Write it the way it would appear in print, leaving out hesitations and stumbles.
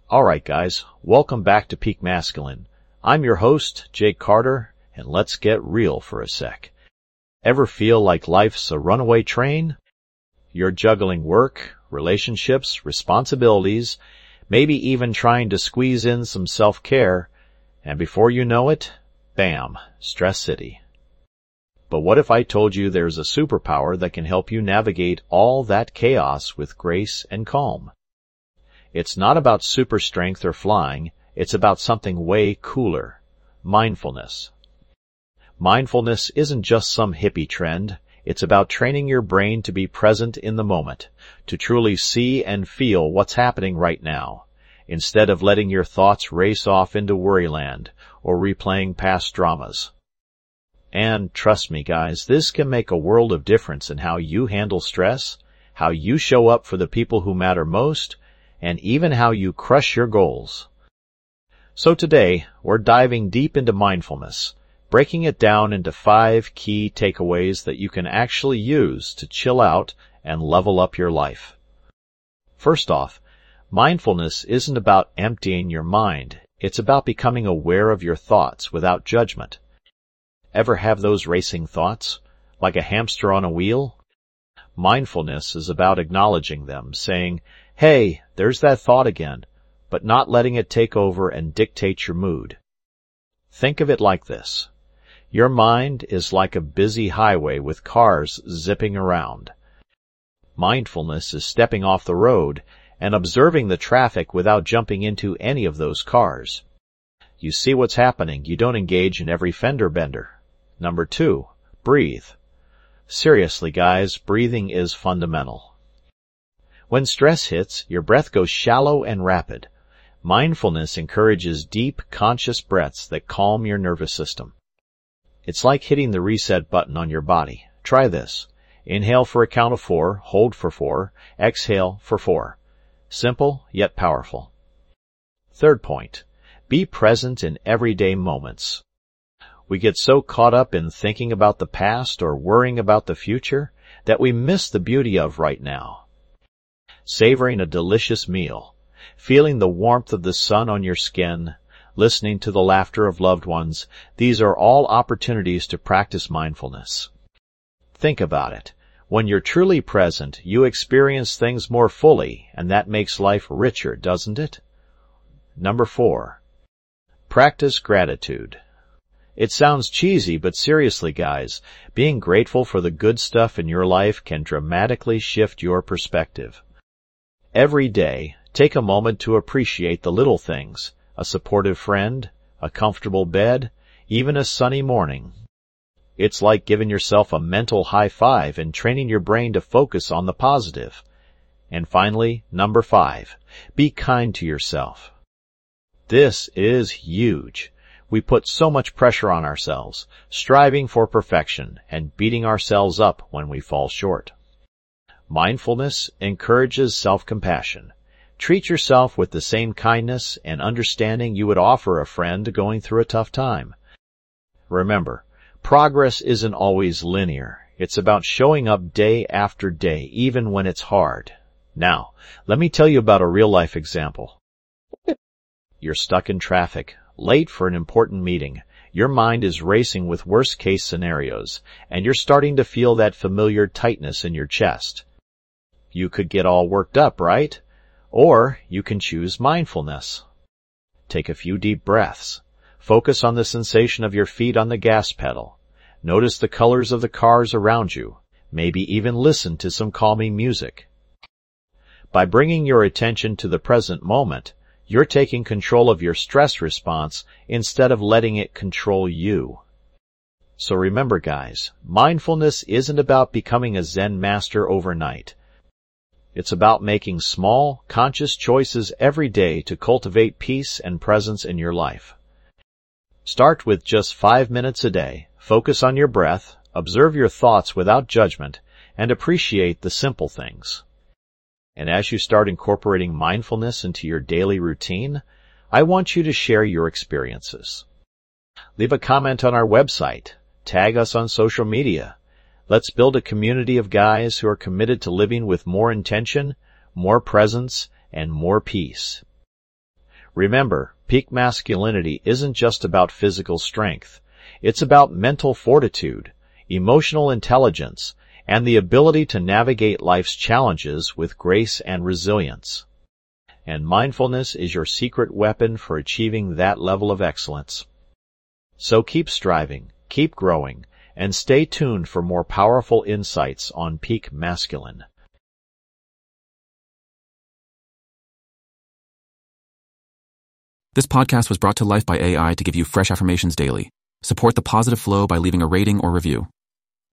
Alright guys, welcome back to Peak Masculine. I'm your host, Jake Carter, and let's get real for a sec. Ever feel like life's a runaway train? You're juggling work, relationships, responsibilities, maybe even trying to squeeze in some self-care, and before you know it, bam, Stress City. But what if I told you there's a superpower that can help you navigate all that chaos with grace and calm? It's not about super strength or flying, it's about something way cooler. Mindfulness. Mindfulness isn't just some hippie trend, it's about training your brain to be present in the moment, to truly see and feel what's happening right now, instead of letting your thoughts race off into worryland or replaying past dramas. And trust me guys, this can make a world of difference in how you handle stress, how you show up for the people who matter most, and even how you crush your goals. So today, we're diving deep into mindfulness, breaking it down into 5 key takeaways that you can actually use to chill out and level up your life. First off, mindfulness isn't about emptying your mind, it's about becoming aware of your thoughts without judgment. Ever have those racing thoughts, like a hamster on a wheel? Mindfulness is about acknowledging them, saying, hey, there's that thought again, but not letting it take over and dictate your mood. Think of it like this. Your mind is like a busy highway with cars zipping around. Mindfulness is stepping off the road and observing the traffic without jumping into any of those cars. You see what's happening, you don't engage in every fender bender. Number 2, breathe. Seriously guys, breathing is fundamental. When stress hits, your breath goes shallow and rapid. Mindfulness encourages deep, conscious breaths that calm your nervous system. It's like hitting the reset button on your body. Try this. Inhale for a count of 4, hold for 4, exhale for 4. Simple, yet powerful. Third point, be present in everyday moments. We get so caught up in thinking about the past or worrying about the future that we miss the beauty of right now. Savoring a delicious meal, feeling the warmth of the sun on your skin, listening to the laughter of loved ones, these are all opportunities to practice mindfulness. Think about it. When you're truly present, you experience things more fully, and that makes life richer, doesn't it? Number 4. Practice gratitude. It sounds cheesy, but seriously guys, being grateful for the good stuff in your life can dramatically shift your perspective. Every day, take a moment to appreciate the little things, a supportive friend, a comfortable bed, even a sunny morning. It's like giving yourself a mental high five and training your brain to focus on the positive. And finally, number 5, be kind to yourself. This is huge. We put so much pressure on ourselves, striving for perfection and beating ourselves up when we fall short. Mindfulness encourages self-compassion. Treat yourself with the same kindness and understanding you would offer a friend going through a tough time. Remember, progress isn't always linear. It's about showing up day after day, even when it's hard. Now, let me tell you about a real-life example. You're stuck in traffic, late for an important meeting. Your mind is racing with worst-case scenarios, and you're starting to feel that familiar tightness in your chest. You could get all worked up, right? Or you can choose mindfulness. Take a few deep breaths. Focus on the sensation of your feet on the gas pedal. Notice the colors of the cars around you. Maybe even listen to some calming music. By bringing your attention to the present moment, you're taking control of your stress response instead of letting it control you. So remember guys, mindfulness isn't about becoming a Zen master overnight. It's about making small, conscious choices every day to cultivate peace and presence in your life. Start with just 5 minutes a day, focus on your breath, observe your thoughts without judgment, and appreciate the simple things. And as you start incorporating mindfulness into your daily routine, I want you to share your experiences. Leave a comment on our website, tag us on social media. Let's build a community of guys who are committed to living with more intention, more presence, and more peace. Remember, peak masculinity isn't just about physical strength. It's about mental fortitude, emotional intelligence, and the ability to navigate life's challenges with grace and resilience. And mindfulness is your secret weapon for achieving that level of excellence. So keep striving, keep growing, and stay tuned for more powerful insights on Peak Masculine. This podcast was brought to life by AI to give you fresh affirmations daily. Support the positive flow by leaving a rating or review.